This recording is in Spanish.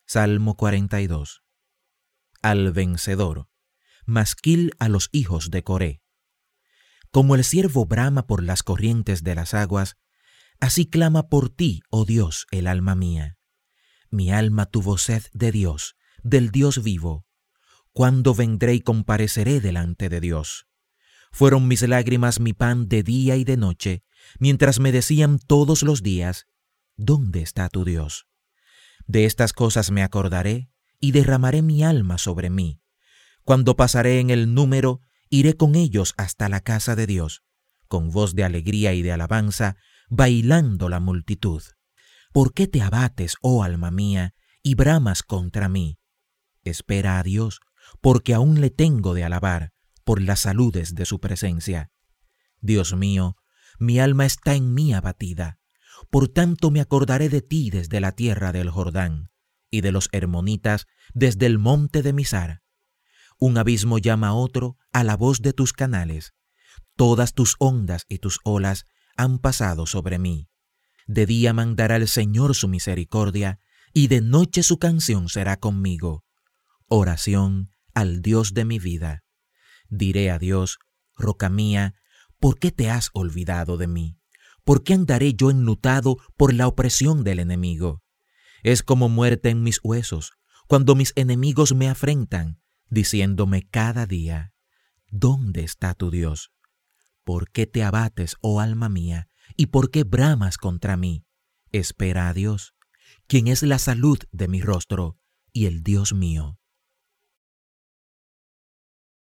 Salmo 42. Al vencedor, masquil a los hijos de Coré. Como el ciervo brama por las corrientes de las aguas, así clama por ti, oh Dios, el alma mía. Mi alma tuvo sed de Dios, del Dios vivo. ¿Cuándo vendré y compareceré delante de Dios? Fueron mis lágrimas mi pan de día y de noche, mientras me decían todos los días, ¿dónde está tu Dios? De estas cosas me acordaré y derramaré mi alma sobre mí. Cuando pasaré en el número, iré con ellos hasta la casa de Dios, con voz de alegría y de alabanza, bailando la multitud. ¿Por qué te abates, oh alma mía, y bramas contra mí? Espera a Dios, porque aún le tengo de alabar por las saludes de su presencia. Dios mío, mi alma está en mí abatida. Por tanto me acordaré de ti desde la tierra del Jordán, y de los hermonitas desde el monte de Mizar. Un abismo llama a otro a la voz de tus canales. Todas tus ondas y tus olas han pasado sobre mí. De día mandará el Señor su misericordia, y de noche su canción será conmigo. Oración al Dios de mi vida. Diré a Dios, roca mía, ¿por qué te has olvidado de mí? ¿Por qué andaré yo enlutado por la opresión del enemigo? Es como muerte en mis huesos, cuando mis enemigos me afrentan, diciéndome cada día, ¿dónde está tu Dios? ¿Por qué te abates, oh alma mía, y por qué bramas contra mí? Espera a Dios, quien es la salud de mi rostro y el Dios mío.